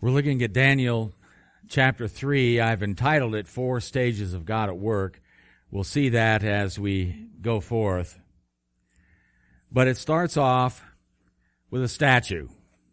We're looking at Daniel chapter 3. I've entitled it 4 Stages of God at Work. We'll see that as we go forth. But it starts off with a statue.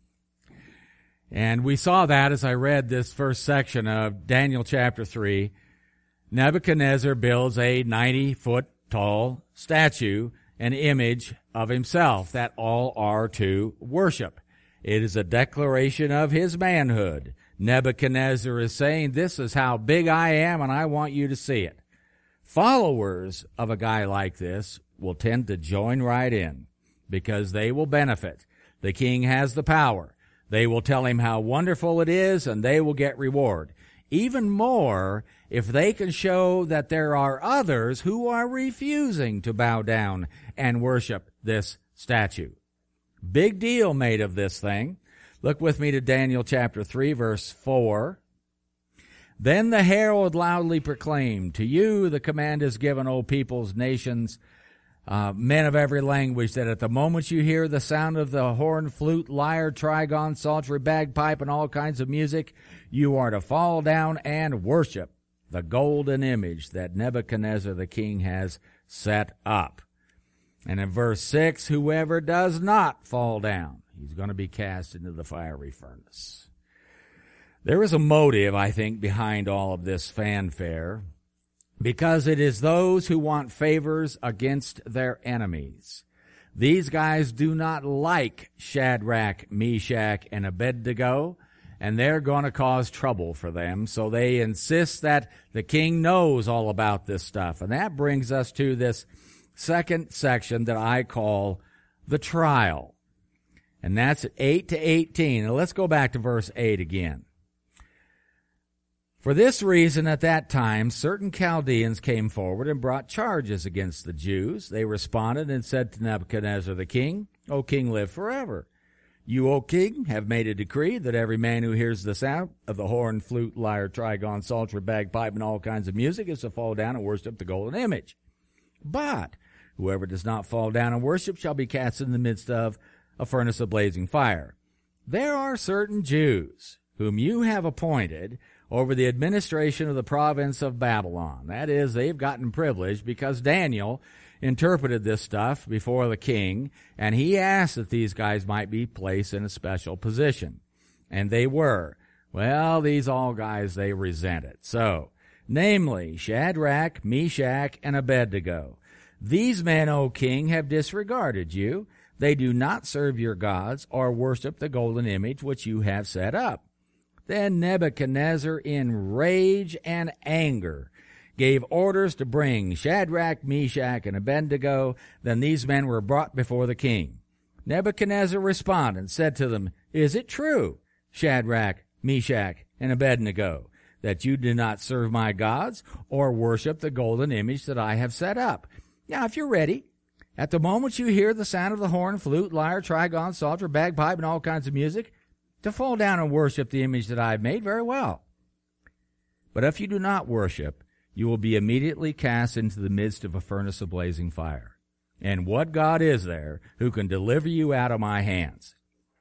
And we saw that as I read this first section of Daniel chapter 3. Nebuchadnezzar builds a 90-foot tall statue, an image of himself that all are to worship. It is a declaration of his manhood. Nebuchadnezzar is saying, this is how big I am, and I want you to see it. Followers of a guy like this will tend to join right in because they will benefit. The king has the power. They will tell him how wonderful it is, and they will get reward. Even more if they can show that there are others who are refusing to bow down and worship this statue. Big deal made of this thing. Look with me to Daniel chapter 3, verse 4. Then the herald loudly proclaimed, to you the command is given, O peoples, nations, men of every language, that at the moment you hear the sound of the horn, flute, lyre, trigon, psaltery, bagpipe, and all kinds of music, you are to fall down and worship the golden image that Nebuchadnezzar the king has set up. And in verse 6, whoever does not fall down, he's going to be cast into the fiery furnace. There is a motive, I think, behind all of this fanfare, because it is those who want favors against their enemies. These guys do not like Shadrach, Meshach, and Abednego, and they're going to cause trouble for them. So they insist that the king knows all about this stuff. And that brings us to this second section that I call the trial. And that's at 8 to 18. Now let's go back to verse 8 again. For this reason, at that time, certain Chaldeans came forward and brought charges against the Jews. They responded and said to Nebuchadnezzar the king, O king, live forever. You, O king, have made a decree that every man who hears the sound of the horn, flute, lyre, trigon, psaltery, bagpipe, and all kinds of music is to fall down and worship the golden image. But whoever does not fall down and worship shall be cast in the midst of a furnace of blazing fire. There are certain Jews whom you have appointed over the administration of the province of Babylon. That is, they've gotten privilege because Daniel interpreted this stuff before the king, and he asked that these guys might be placed in a special position. And they were. Well, these all guys, they resent it. So, namely, Shadrach, Meshach, and Abednego. These men, O king, have disregarded you. They do not serve your gods or worship the golden image which you have set up. Then Nebuchadnezzar, in rage and anger, gave orders to bring Shadrach, Meshach, and Abednego. Then these men were brought before the king. Nebuchadnezzar responded and said to them, Is it true, Shadrach, Meshach, and Abednego, that you do not serve my gods or worship the golden image that I have set up? Now, if you're ready, at the moment you hear the sound of the horn, flute, lyre, trigon, psaltery, bagpipe, and all kinds of music, to fall down and worship the image that I have made, very well. But if you do not worship, you will be immediately cast into the midst of a furnace of blazing fire. And what God is there who can deliver you out of my hands?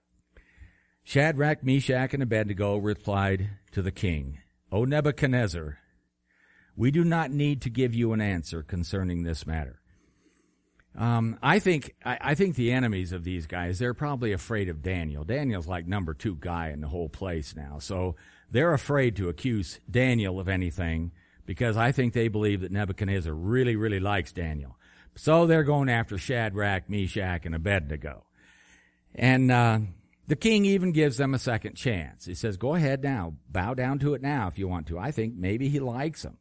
Shadrach, Meshach, and Abednego replied to the king, O Nebuchadnezzar, we do not need to give you an answer concerning this matter. I think the enemies of these guys, they're probably afraid of Daniel. Daniel's like number 2 guy in the whole place now. So they're afraid to accuse Daniel of anything because I think they believe that Nebuchadnezzar really, really likes Daniel. So they're going after Shadrach, Meshach, and Abednego. And the king even gives them a second chance. He says, go ahead now. Bow down to it now if you want to. I think maybe he likes them.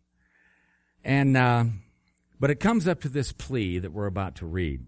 And but it comes up to this plea that we're about to read.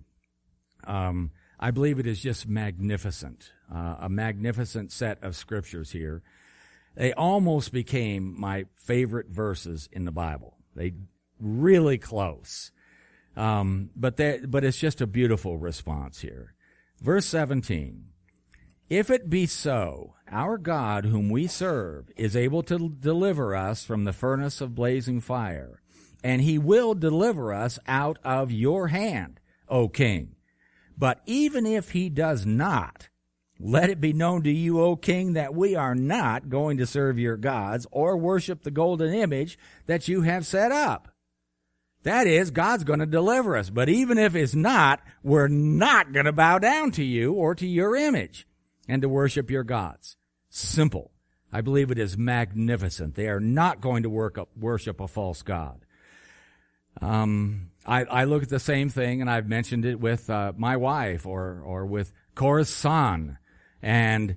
I believe it is just magnificent, a magnificent set of scriptures here. They almost became my favorite verses in the Bible. They really close. But it's just a beautiful response here. Verse 17. If it be so, our God whom we serve is able to deliver us from the furnace of blazing fire, and he will deliver us out of your hand, O king. But even if he does not, Let it be known to you, O king, that we are not going to serve your gods or worship the golden image that you have set up. That is, God's going to deliver us. But even if it's not, we're not going to bow down to you or to your image and to worship your gods. Simple. I believe it is magnificent. They are not going to worship a false god. I look at the same thing, and I've mentioned it with my wife or with Cora's son. And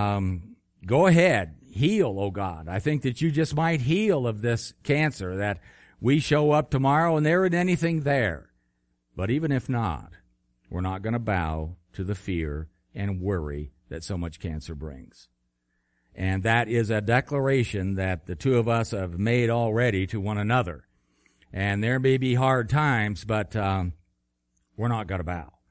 go ahead, heal, oh God. I think that you just might heal of this cancer, that we show up tomorrow and there isn't anything there. But even if not, we're not going to bow to the fear and worry that so much cancer brings. And that is a declaration that the two of us have made already to one another. And there may be hard times, but we're not going to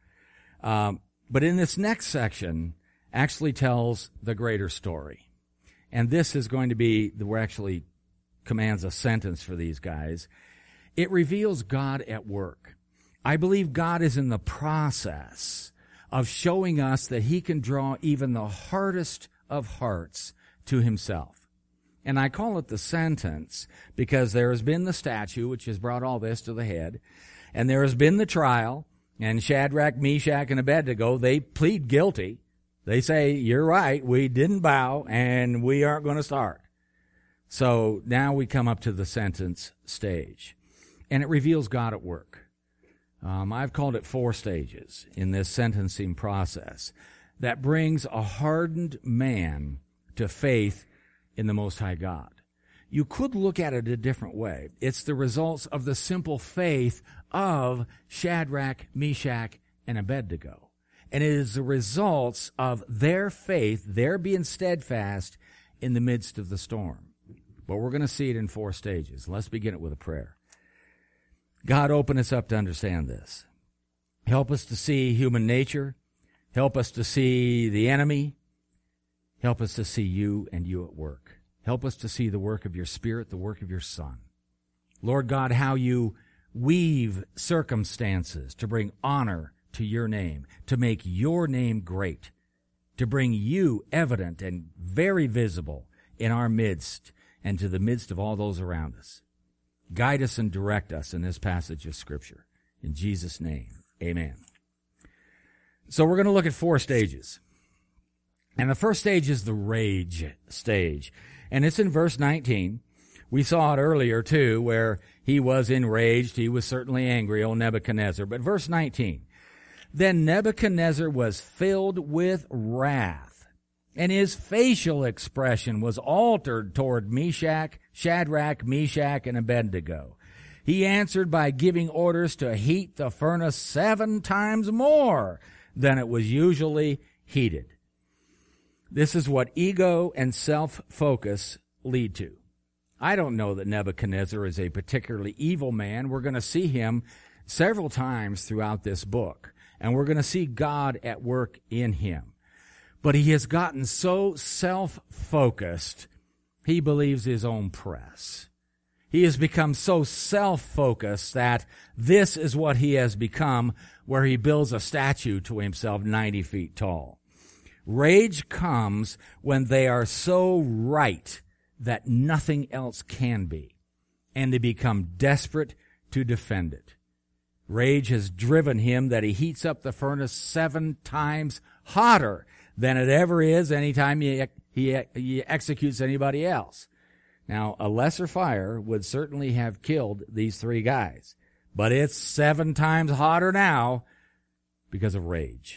bow. But in this next section actually tells the greater story. And this is going to be, where actually commands a sentence for these guys. It reveals God at work. I believe God is in the process of showing us that he can draw even the hardest of hearts to himself. And I call it the sentence because there has been the statue, which has brought all this to the head, and there has been the trial, and Shadrach, Meshach, and Abednego, they plead guilty. They say, you're right, we didn't bow, and we aren't going to start. So now we come up to the sentence stage, and it reveals God at work. I've called it 4 stages in this sentencing process that brings a hardened man to faith in the Most High God. You could look at it a different way. It's the results of the simple faith of Shadrach, Meshach, and Abednego. And it is the results of their faith, their being steadfast in the midst of the storm. But we're going to see it in 4 stages. Let's begin it with a prayer. God, open us up to understand this. Help us to see human nature. Help us to see the enemy. Help us to see you and you at work. Help us to see the work of your Spirit, the work of your Son. Lord God, how you weave circumstances to bring honor to your name, to make your name great, to bring you evident and very visible in our midst and to the midst of all those around us. Guide us and direct us in this passage of Scripture. In Jesus' name, amen. So we're going to look at 4 stages. And the first stage is the rage stage. And it's in verse 19. We saw it earlier, too, where he was enraged. He was certainly angry, old Nebuchadnezzar. But verse 19. Then Nebuchadnezzar was filled with wrath, and his facial expression was altered toward Shadrach, Meshach, and Abednego. He answered by giving orders to heat the furnace 7 times more than it was usually heated. This is what ego and self-focus lead to. I don't know that Nebuchadnezzar is a particularly evil man. We're going to see him several times throughout this book, and we're going to see God at work in him. But he has gotten so self-focused, he believes his own press. He has become so self-focused that this is what he has become, where he builds a statue to himself 90 feet tall. Rage comes when they are so right that nothing else can be, and they become desperate to defend it. Rage has driven him that he heats up the furnace 7 times hotter than it ever is anytime he executes anybody else. Now, a lesser fire would certainly have killed these 3 guys, but it's 7 times hotter now because of rage.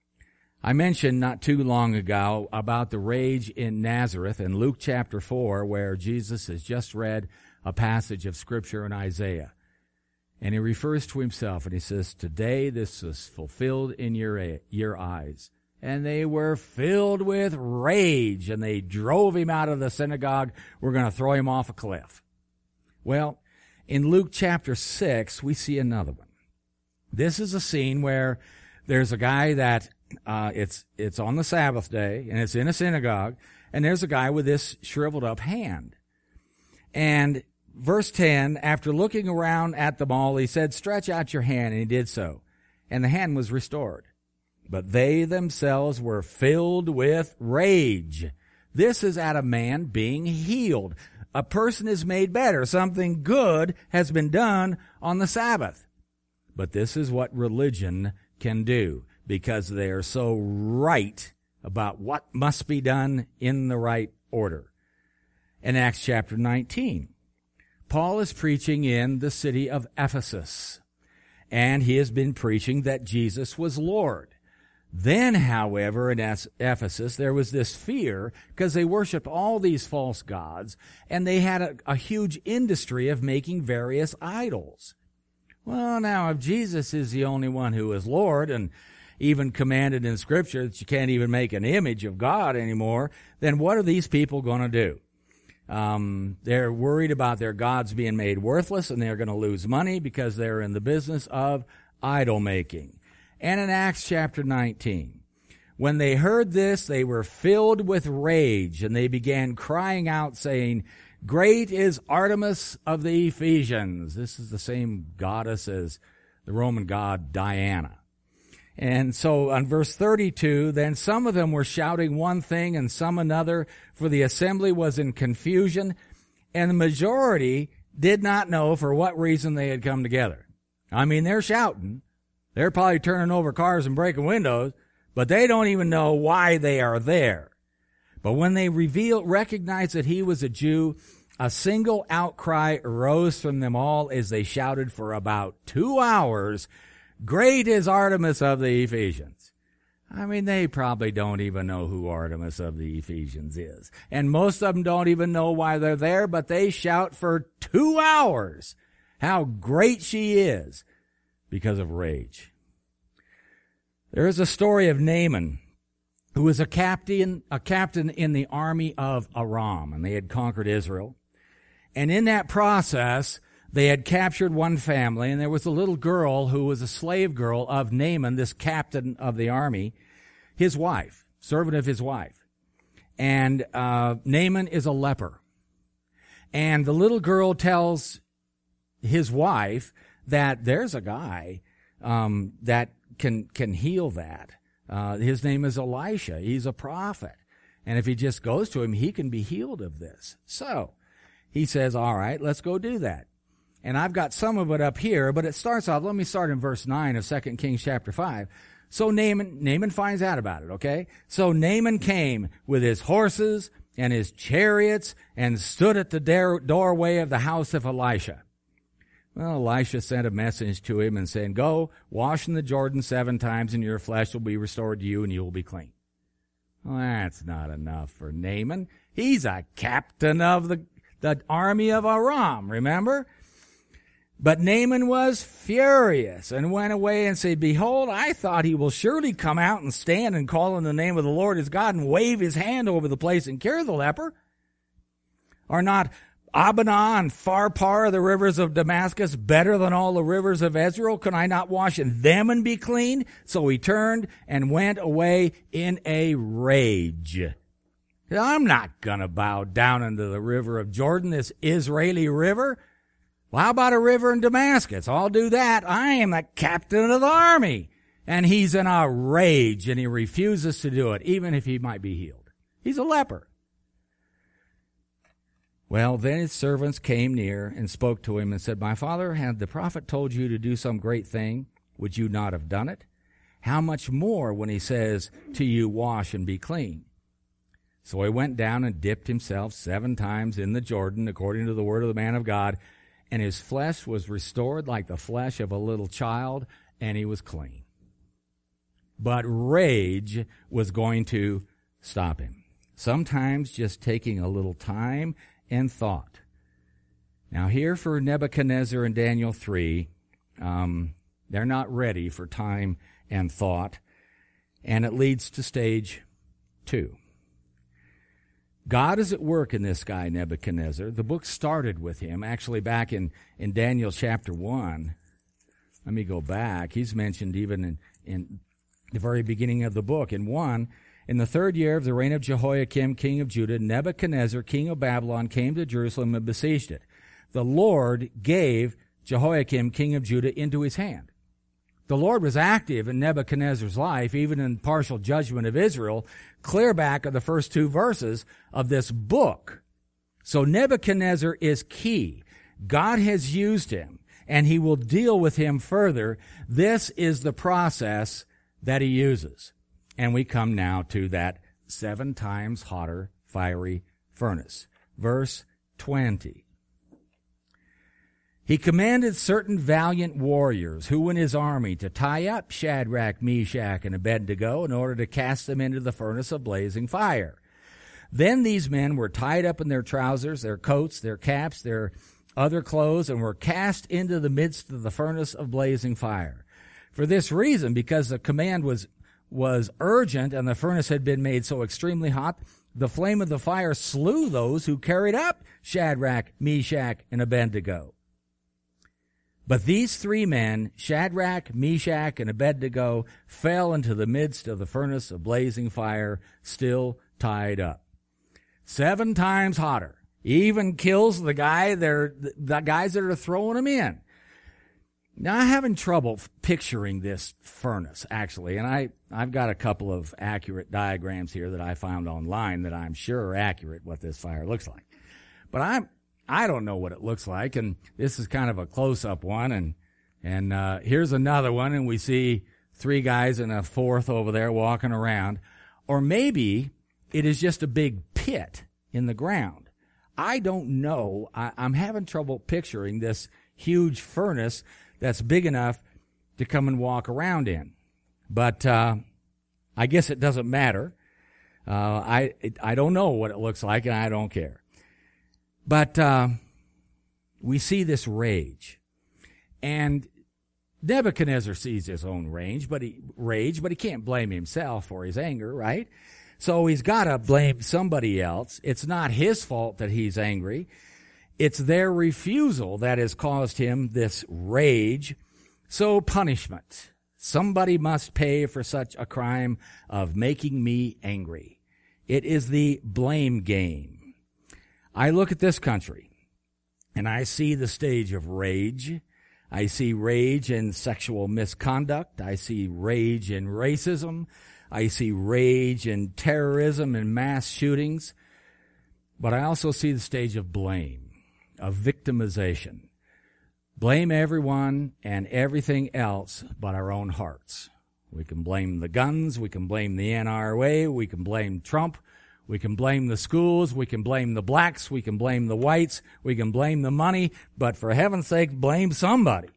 I mentioned not too long ago about the rage in Nazareth in Luke chapter 4, where Jesus has just read a passage of Scripture in Isaiah. And he refers to himself, and he says, today this was fulfilled in your eyes. And they were filled with rage, and they drove him out of the synagogue. We're going to throw him off a cliff. Well, in Luke chapter 6, we see another one. This is a scene where there's a guy that it's on the Sabbath day, and it's in a synagogue, and there's a guy with this shriveled up hand. And verse 10, after looking around at them all, he said, stretch out your hand, and he did so. And the hand was restored. but they themselves were filled with rage. This is at a man being healed. A person is made better. Something good has been done on the Sabbath. But this is what religion can do, because they are so right about what must be done in the right order. In Acts chapter 19, Paul is preaching in the city of Ephesus, and he has been preaching that Jesus was Lord. Then, however, in Ephesus, there was this fear because they worshiped all these false gods, and they had a huge industry of making various idols. Well, now, if Jesus is the only one who is Lord, and even commanded in Scripture that you can't even make an image of God anymore, then what are these people going to do? They're worried about their gods being made worthless, and they're going to lose money because they're in the business of idol making. And in Acts chapter 19, when they heard this, they were filled with rage, and they began crying out, saying, "Great is Artemis of the Ephesians." This is the same goddess as the Roman god Diana. And so on verse 32, then some of them were shouting one thing and some another, for the assembly was in confusion, and the majority did not know for what reason they had come together. I mean, they're shouting. They're probably turning over cars and breaking windows, but they don't even know why they are there. But when they recognized that he was a Jew, a single outcry arose from them all as they shouted for about 2 hours, "Great is Artemis of the Ephesians." I mean, they probably don't even know who Artemis of the Ephesians is. And most of them don't even know why they're there, but they shout for 2 hours how great she is because of rage. There is a story of Naaman, who was a captain in the army of Aram, and they had conquered Israel. And in that process, they had captured one family, and there was a little girl who was a slave girl of Naaman, this captain of the army, his wife, servant of his wife. And Naaman is a leper. And the little girl tells his wife that there's a guy that can heal that. His name is Elisha. He's a prophet. And if he just goes to him, he can be healed of this. So he says, all right, let's go do that. And I've got some of it up here, but it starts off, let me start in verse 9 of 2 Kings chapter 5. So Naaman finds out about it, okay? So Naaman came with his horses and his chariots and stood at the doorway of the house of Elisha. Well, Elisha sent a message to him and said, "Go, wash in the Jordan 7 times, and your flesh will be restored to you, and you will be clean." Well, that's not enough for Naaman. He's a captain of the army of Aram, remember? But Naaman was furious and went away and said, "Behold, I thought he will surely come out and stand and call on the name of the Lord his God and wave his hand over the place and cure the leper. Are not Abana and Pharpar, the rivers of Damascus, better than all the rivers of Israel? Can I not wash in them and be clean?" So he turned and went away in a rage. I'm not going to bow down into the river of Jordan, this Israeli river. Well, how about a river in Damascus? I'll do that. I am the captain of the army. And he's in a rage, and he refuses to do it, even if he might be healed. He's a leper. Well, then his servants came near and spoke to him and said, "My father, had the prophet told you to do some great thing, would you not have done it? How much more when he says to you, wash and be clean?" So he went down and dipped himself 7 times in the Jordan, according to the word of the man of God, and his flesh was restored like the flesh of a little child, and he was clean. But rage was going to stop him. Sometimes just taking a little time and thought. Now here for Nebuchadnezzar in Daniel 3, they're not ready for time and thought, and it leads to stage 2. God is at work in this guy, Nebuchadnezzar. The book started with him, actually back in Daniel chapter 1. Let me go back. He's mentioned even in the very beginning of the book. In 1, in the 3rd year of the reign of Jehoiakim, king of Judah, Nebuchadnezzar, king of Babylon, came to Jerusalem and besieged it. The Lord gave Jehoiakim, king of Judah, into his hand The Lord was active in Nebuchadnezzar's life, even in partial judgment of Israel, clear back of the first 2 verses of this book. So Nebuchadnezzar is key. God has used him, and he will deal with him further. This is the process that he uses. And we come now to that 7 times hotter fiery furnace. Verse 20. He commanded certain valiant warriors who were in his army to tie up Shadrach, Meshach, and Abednego in order to cast them into the furnace of blazing fire. Then these men were tied up in their trousers, their coats, their caps, their other clothes, and were cast into the midst of the furnace of blazing fire. For this reason, because the command was urgent and the furnace had been made so extremely hot, the flame of the fire slew those who carried up Shadrach, Meshach, and Abednego. But these 3 men, Shadrach, Meshach, and Abednego, fell into the midst of the furnace of blazing fire, still tied up. 7 times hotter. Even kills the guys that are throwing them in. Now, I'm having trouble picturing this furnace, actually, and I've got a couple of accurate diagrams here that I found online that I'm sure are accurate what this fire looks like. But I don't know what it looks like, and this is kind of a close-up one, and here's another one, and we see 3 guys and a 4th over there walking around. Or maybe it is just a big pit in the ground. I don't know. I'm having trouble picturing this huge furnace that's big enough to come and walk around in. But I guess it doesn't matter. I don't know what it looks like, and I don't care. But we see this rage. And Nebuchadnezzar sees his own rage, but he can't blame himself for his anger, right? So he's got to blame somebody else. It's not his fault that he's angry. It's their refusal that has caused him this rage. So punishment. Somebody must pay for such a crime of making me angry. It is the blame game. I look at this country, and I see the stage of rage. I see rage in sexual misconduct. I see rage in racism. I see rage in terrorism and mass shootings. But I also see the stage of blame, of victimization. Blame everyone and everything else but our own hearts. We can blame the guns. We can blame the NRA. We can blame Trump. We can blame the schools, we can blame the blacks, we can blame the whites, we can blame the money, but for heaven's sake, blame somebody.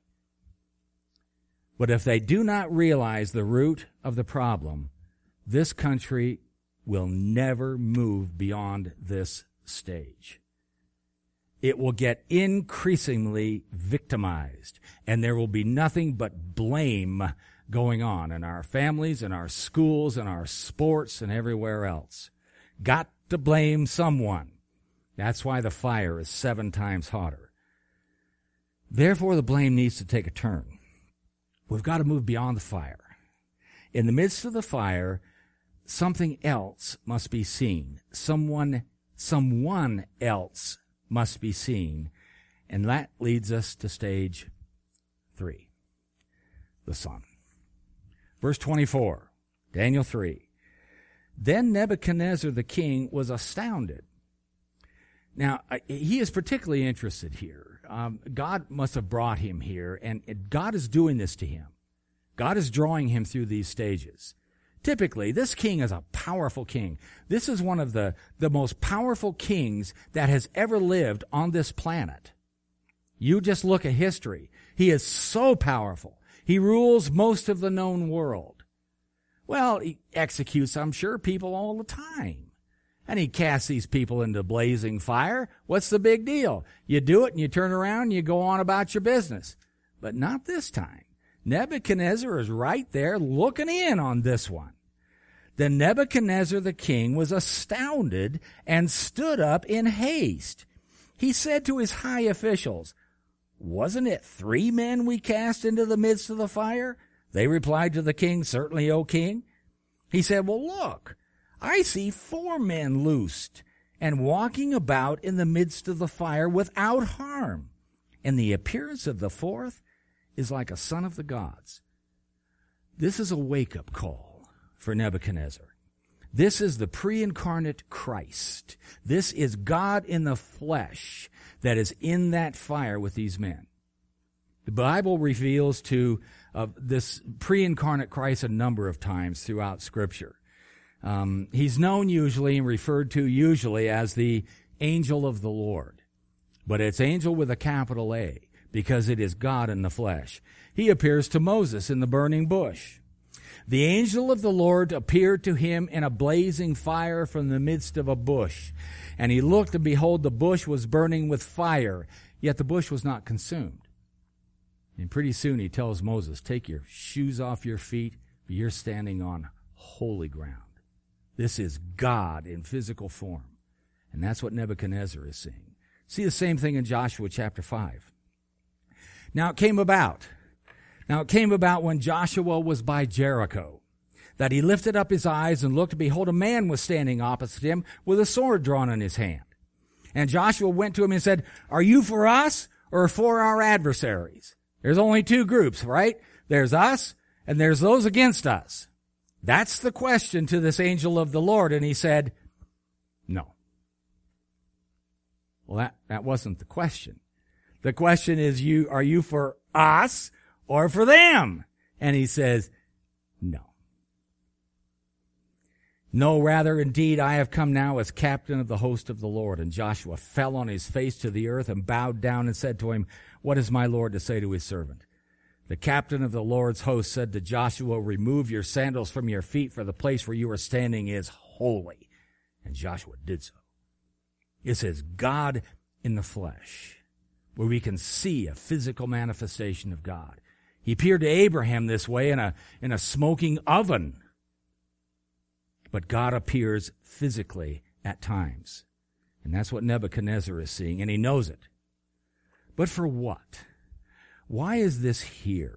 But if they do not realize the root of the problem, this country will never move beyond this stage. It will get increasingly victimized, and there will be nothing but blame going on in our families, in our schools, in our sports, and everywhere else. Got to blame someone. That's why the fire is 7 times hotter. Therefore, the blame needs to take a turn. We've got to move beyond the fire. In the midst of the fire, something else must be seen. Someone else must be seen. And that leads us to stage 3, the Son. Verse 24, Daniel 3. Then Nebuchadnezzar the king was astounded. Now, he is particularly interested here. God must have brought him here, and God is doing this to him. God is drawing him through these stages. Typically, this king is a powerful king. This is one of the most powerful kings that has ever lived on this planet. You just look at history. He is so powerful. He rules most of the known world. Well, he executes, I'm sure, people all the time. And he casts these people into blazing fire. What's the big deal? You do it and you turn around and you go on about your business. But not this time. Nebuchadnezzar is right there looking in on this one. Then Nebuchadnezzar the king was astounded and stood up in haste. He said to his high officials, "Wasn't it 3 men we cast into the midst of the fire?" They replied to the king, "Certainly, O king." He said, "Well, look, I see 4 men loosed and walking about in the midst of the fire without harm. And the appearance of the 4th is like a son of the gods." This is a wake-up call for Nebuchadnezzar. This is the pre-incarnate Christ. This is God in the flesh that is in that fire with these men. The Bible reveals to this pre-incarnate Christ a number of times throughout Scripture. He's known usually and referred to usually as the angel of the Lord. But it's angel with a capital A because it is God in the flesh. He appears to Moses in the burning bush. The angel of the Lord appeared to him in a blazing fire from the midst of a bush. And he looked, and behold, the bush was burning with fire, yet the bush was not consumed. And pretty soon he tells Moses, take your shoes off your feet, for you're standing on holy ground. This is God in physical form. And that's what Nebuchadnezzar is seeing. See the same thing in Joshua chapter 5. Now it came about when Joshua was by Jericho, that he lifted up his eyes and looked, and behold, a man was standing opposite him with a sword drawn in his hand. And Joshua went to him and said, are you for us or for our adversaries? There's only two groups, right? There's us and there's those against us. That's the question to this angel of the Lord. And he said, no. Well, that wasn't the question. The question is, are you for us or for them? And he says, no. No, rather, indeed, I have come now as captain of the host of the Lord. And Joshua fell on his face to the earth and bowed down and said to him, what is my Lord to say to his servant? The captain of the Lord's host said to Joshua, remove your sandals from your feet, for the place where you are standing is holy. And Joshua did so. It says God in the flesh, where we can see a physical manifestation of God. He appeared to Abraham this way in a smoking oven. But God appears physically at times. And that's what Nebuchadnezzar is seeing, and he knows it. But for what? Why is this here?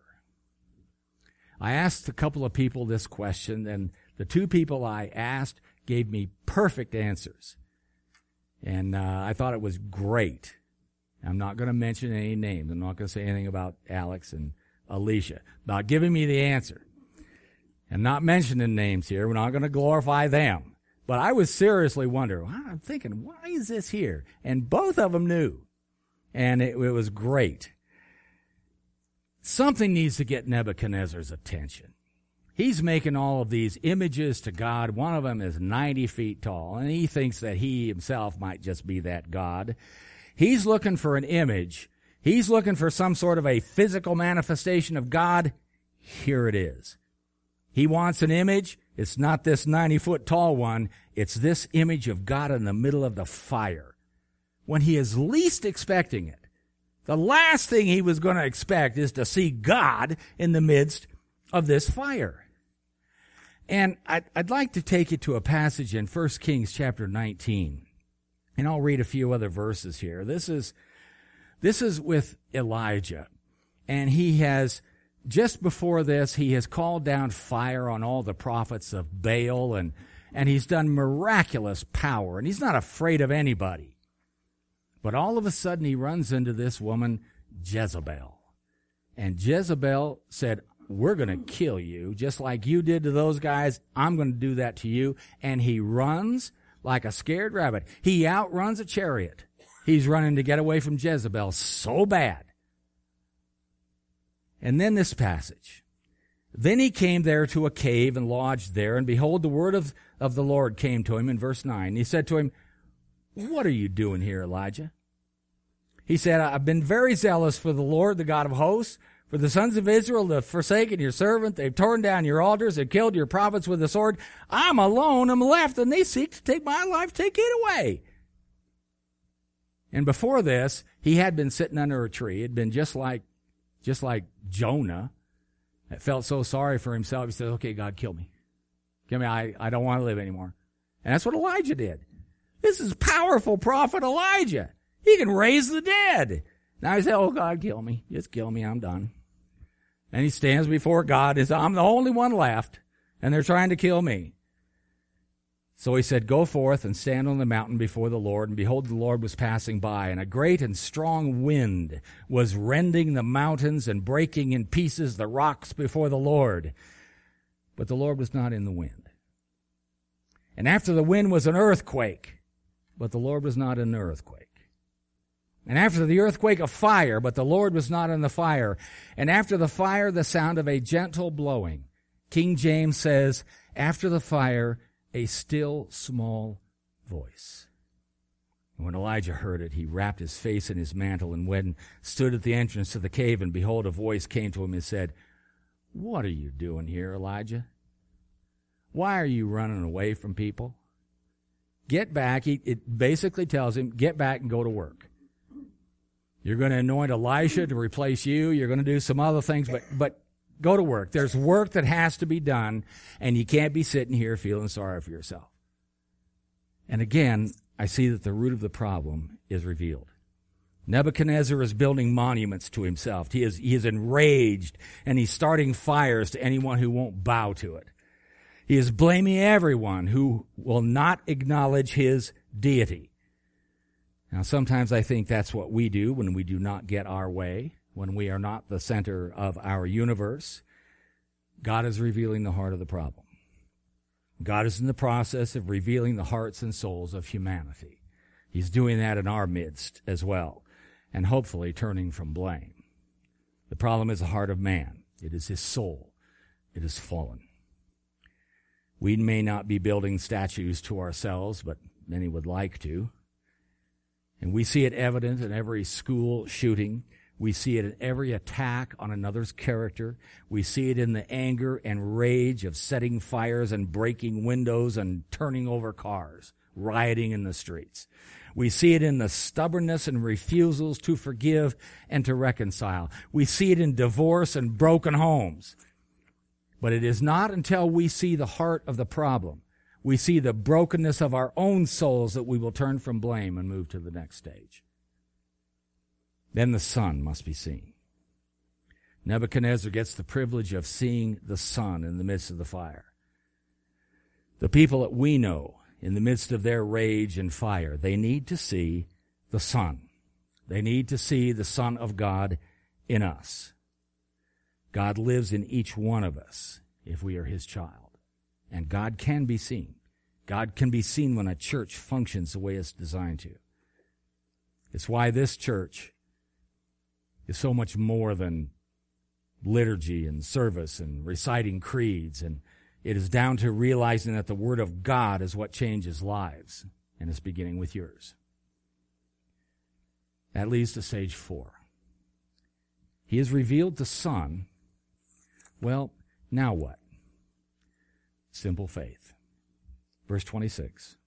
I asked a couple of people this question, and the two people I asked gave me perfect answers. And I thought it was great. I'm not going to mention any names. I'm not going to say anything about Alex and Alicia. Not giving me the answer. And not mentioning names here. We're not going to glorify them. But I was seriously wondering, I'm thinking, why is this here? And both of them knew. And it was great. Something needs to get Nebuchadnezzar's attention. He's making all of these images to God. One of them is 90 feet tall, and he thinks that he himself might just be that God. He's looking for an image. He's looking for some sort of a physical manifestation of God. Here it is. He wants an image. It's not this 90-foot tall one. It's this image of God in the middle of the fire. When he is least expecting it. The last thing he was going to expect is to see God in the midst of this fire. And I'd like to take you to a passage in 1 Kings chapter 19. And I'll read a few other verses here. This is with Elijah. And he has, just before this, he has called down fire on all the prophets of Baal, and he's done miraculous power, and he's not afraid of anybody. But all of a sudden he runs into this woman, Jezebel. And Jezebel said, we're going to kill you, just like you did to those guys. I'm going to do that to you. And he runs like a scared rabbit. He outruns a chariot. He's running to get away from Jezebel so bad. And then this passage. Then he came there to a cave and lodged there, and behold, the word of the Lord came to him in verse 9. He said to him, what are you doing here, Elijah? He said, I've been very zealous for the Lord, the God of hosts. For the sons of Israel have forsaken your servant. They've torn down your altars. They've killed your prophets with the sword. I'm alone. I'm left, and they seek to take my life. Take it away. And before this, he had been sitting under a tree. It had been just like Jonah. That felt so sorry for himself. He said, okay, God, kill me. Kill me. I don't want to live anymore. And that's what Elijah did. This is powerful prophet Elijah. He can raise the dead. Now he said, oh, God, kill me. Just kill me. I'm done. And he stands before God and says, I'm the only one left, and they're trying to kill me. So he said, go forth and stand on the mountain before the Lord. And behold, the Lord was passing by, and a great and strong wind was rending the mountains and breaking in pieces the rocks before the Lord. but the Lord was not in the wind. And after the wind was an earthquake, but the Lord was not in the earthquake. And after the earthquake, a fire, but the Lord was not in the fire. And after the fire, the sound of a gentle blowing. King James says, after the fire, a still small voice. And when Elijah heard it, he wrapped his face in his mantle and went and stood at the entrance to the cave. And behold, a voice came to him and said, what are you doing here, Elijah? Why are you running away from people? Get back. It basically tells him, get back and go to work. You're going to anoint Elisha to replace you. You're going to do some other things, but go to work. There's work that has to be done, and you can't be sitting here feeling sorry for yourself. And again, I see that the root of the problem is revealed. Nebuchadnezzar is building monuments to himself. He is enraged, and he's starting fires to anyone who won't bow to it. He is blaming everyone who will not acknowledge his deity. Now, sometimes I think that's what we do when we do not get our way, when we are not the center of our universe. God is revealing the heart of the problem. God is in the process of revealing the hearts and souls of humanity. He's doing that in our midst as well, and hopefully turning from blame. The problem is the heart of man. It is his soul. It is fallen. We may not be building statues to ourselves, but many would like to. And we see it evident in every school shooting. We see it in every attack on another's character. We see it in the anger and rage of setting fires and breaking windows and turning over cars, rioting in the streets. We see it in the stubbornness and refusals to forgive and to reconcile. We see it in divorce and broken homes. But it is not until we see the heart of the problem, we see the brokenness of our own souls, that we will turn from blame and move to the next stage. Then the sun must be seen. Nebuchadnezzar gets the privilege of seeing the sun in the midst of the fire. The people that we know, in the midst of their rage and fire, they need to see the sun. They need to see the Son of God in us. God lives in each one of us if we are his child. And God can be seen. God can be seen when a church functions the way it's designed to. It's why this church is so much more than liturgy and service and reciting creeds. And it is down to realizing that the Word of God is what changes lives. And it's beginning with yours. That leads to stage 4. He has revealed the Son. Well, now what? Simple faith. Verse 26.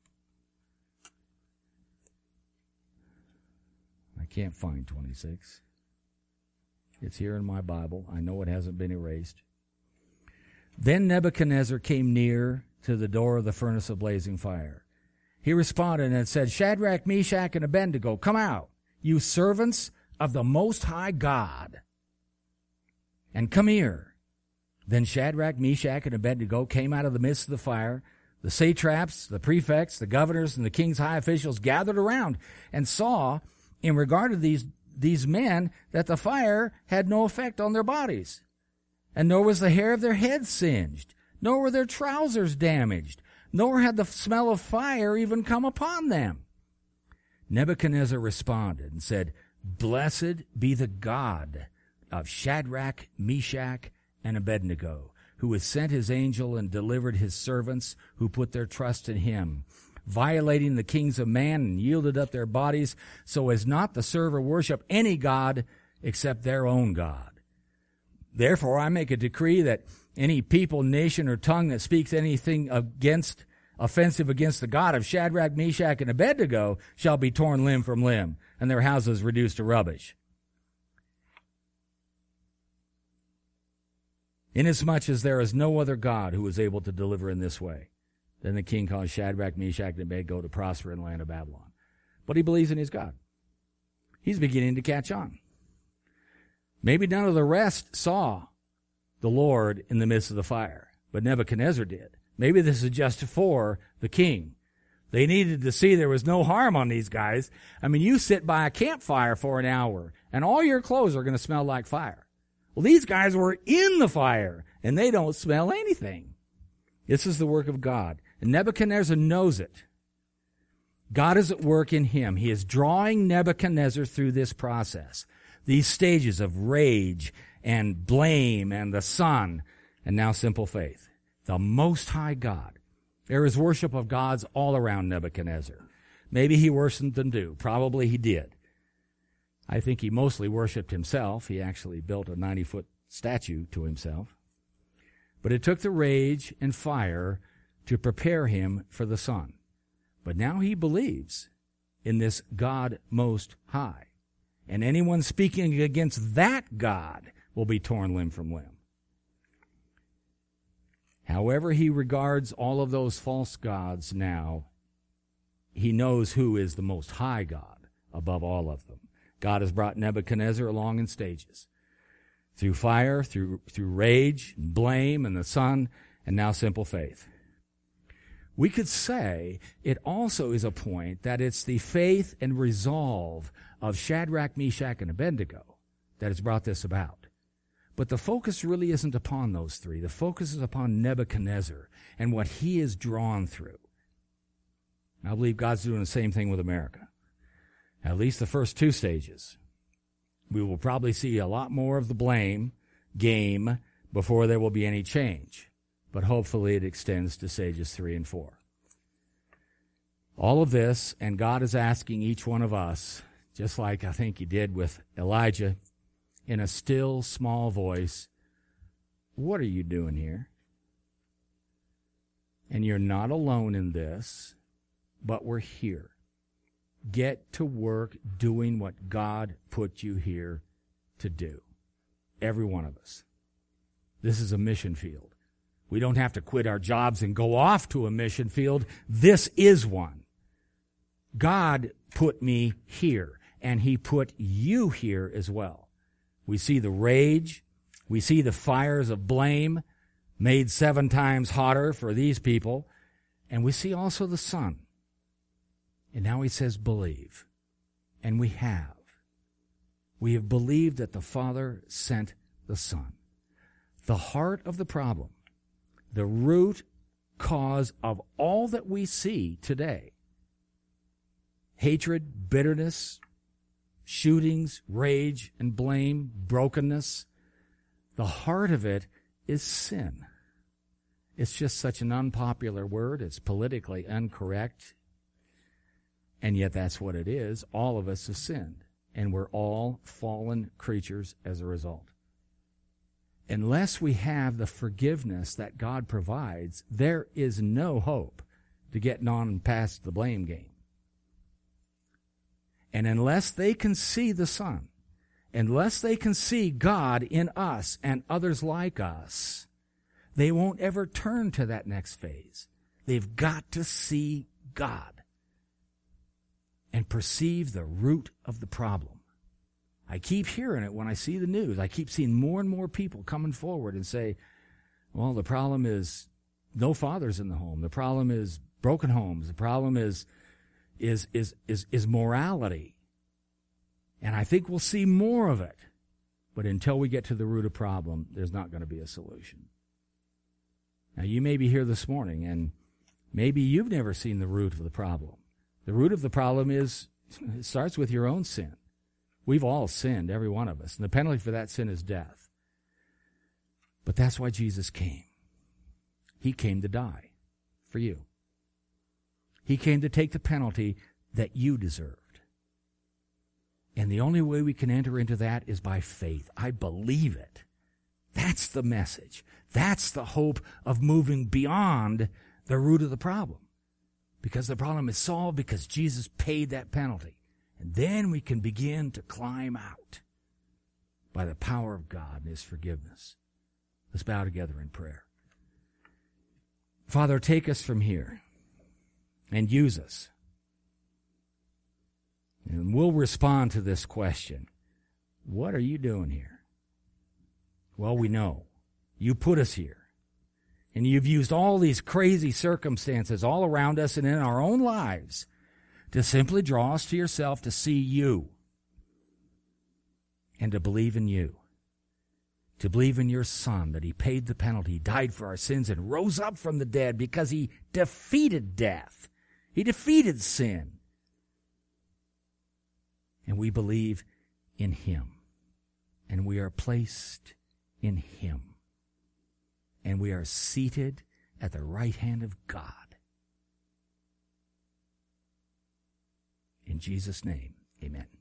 I can't find 26. It's here in my Bible. I know it hasn't been erased. Then Nebuchadnezzar came near to the door of the furnace of blazing fire. He responded and said, Shadrach, Meshach, and Abednego, come out, you servants of the Most High God, and come here. Then Shadrach, Meshach, and Abednego came out of the midst of the fire. The satraps, the prefects, the governors, and the king's high officials gathered around and saw, in regard to these men, that the fire had no effect on their bodies. And nor was the hair of their heads singed, nor were their trousers damaged, nor had the smell of fire even come upon them. Nebuchadnezzar responded and said, Blessed be the God of Shadrach, Meshach, and Abednego, who has sent his angel and delivered his servants who put their trust in him, violating the kings of man and yielded up their bodies so as not to serve or worship any god except their own God. Therefore I make a decree that any people, nation, or tongue that speaks anything offensive against the God of Shadrach, Meshach, and Abednego shall be torn limb from limb, and their houses reduced to rubbish. Inasmuch as there is no other God who is able to deliver in this way. Then the king caused Shadrach, Meshach, and Abednego to prosper in the land of Babylon. But he believes in his God. He's beginning to catch on. Maybe none of the rest saw the Lord in the midst of the fire, but Nebuchadnezzar did. Maybe this is just for the king. They needed to see there was no harm on these guys. I mean, you sit by a campfire for an hour, and all your clothes are going to smell like fire. Well, these guys were in the fire, and they don't smell anything. This is the work of God. And Nebuchadnezzar knows it. God is at work in him. He is drawing Nebuchadnezzar through this process, these stages of rage and blame and the sun, and now simple faith. The Most High God. There is worship of gods all around Nebuchadnezzar. Maybe he worshiped them too. Probably he did. I think he mostly worshiped himself. He actually built a 90-foot statue to himself. But it took the rage and fire to prepare him for the sun. But now he believes in this God Most High. And anyone speaking against that God will be torn limb from limb. However he regards all of those false gods now, he knows who is the Most High God above all of them. God has brought Nebuchadnezzar along in stages. Through fire, through rage, and blame, and the sun, and now simple faith. We could say it also is a point that it's the faith and resolve of Shadrach, Meshach, and Abednego that has brought this about. But the focus really isn't upon those three. The focus is upon Nebuchadnezzar and what he is drawn through. I believe God's doing the same thing with America. At least the first two stages. We will probably see a lot more of the blame game before there will be any change. But hopefully it extends to stages 3 and 4. All of this, and God is asking each one of us, just like I think he did with Elijah, in a still, small voice, what are you doing here? And you're not alone in this, but we're here. Get to work doing what God put you here to do. Every one of us. This is a mission field. We don't have to quit our jobs and go off to a mission field. This is one. God put me here, and he put you here as well. We see the rage. We see the fires of blame made 7 times hotter for these people. And we see also the sun. And now he says, believe. And we have. We have believed that the Father sent the Son. The heart of the problem, the root cause of all that we see today, hatred, bitterness, shootings, rage and blame, brokenness, the heart of it is sin. It's just such an unpopular word. It's politically incorrect. And yet that's what it is. All of us have sinned. And we're all fallen creatures as a result. Unless we have the forgiveness that God provides, there is no hope to getting on past the blame game. And unless they can see the Son, unless they can see God in us and others like us, they won't ever turn to that next phase. They've got to see God and perceive the root of the problem. I keep hearing it when I see the news. I keep seeing more and more people coming forward and say, well, the problem is no fathers in the home. The problem is broken homes. The problem is morality. And I think we'll see more of it. But until we get to the root of the problem, there's not going to be a solution. Now, you may be here this morning, and maybe you've never seen the root of the problem. The root of the problem is, it starts with your own sin. We've all sinned, every one of us. And the penalty for that sin is death. But that's why Jesus came. He came to die for you. He came to take the penalty that you deserved. And the only way we can enter into that is by faith. I believe it. That's the message. That's the hope of moving beyond the root of the problem. Because the problem is solved because Jesus paid that penalty. And then we can begin to climb out by the power of God and his forgiveness. Let's bow together in prayer. Father, take us from here and use us. And we'll respond to this question. What are you doing here? Well, we know. You put us here. And you've used all these crazy circumstances all around us and in our own lives to simply draw us to yourself, to see you and to believe in you. to believe in your Son, that he paid the penalty, died for our sins, and rose up from the dead because he defeated death. He defeated sin. And we believe in him. And we are placed in him. And we are seated at the right hand of God. In Jesus' name, amen.